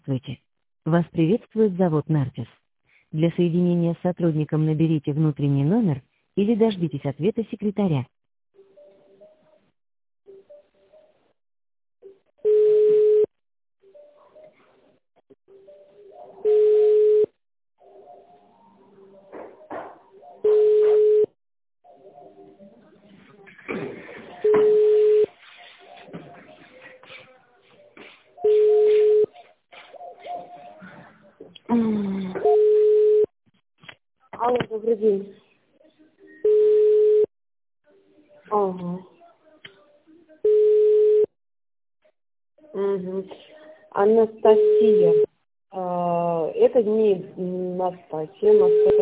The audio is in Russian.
Здравствуйте. Вас приветствует завод «Нартис». Для соединения с сотрудником наберите внутренний номер или дождитесь ответа секретаря. Алло, добрый день. Ага. Угу. Анастасия. Это не Настасья.